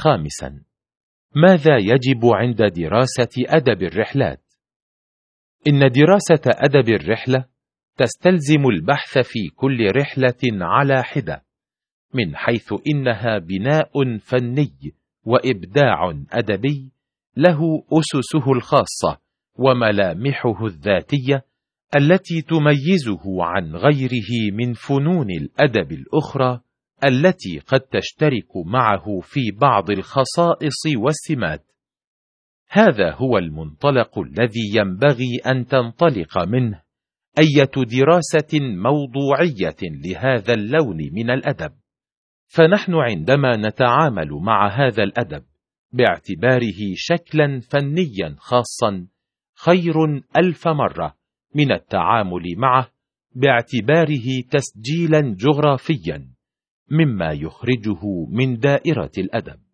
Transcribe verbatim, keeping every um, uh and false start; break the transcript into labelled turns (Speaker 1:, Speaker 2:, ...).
Speaker 1: خامسا، ماذا يجب عند دراسة أدب الرحلات؟ إن دراسة أدب الرحلة تستلزم البحث في كل رحلة على حدة، من حيث إنها بناء فني وإبداع أدبي له أسسه الخاصة وملامحه الذاتية التي تميزه عن غيره من فنون الأدب الأخرى التي قد تشترك معه في بعض الخصائص والسمات. هذا هو المنطلق الذي ينبغي أن تنطلق منه أية دراسة موضوعية لهذا اللون من الأدب. فنحن عندما نتعامل مع هذا الأدب باعتباره شكلا فنيا خاصا خير ألف مرة من التعامل معه باعتباره تسجيلا جغرافيا مما يخرجه من دائرة الأدب.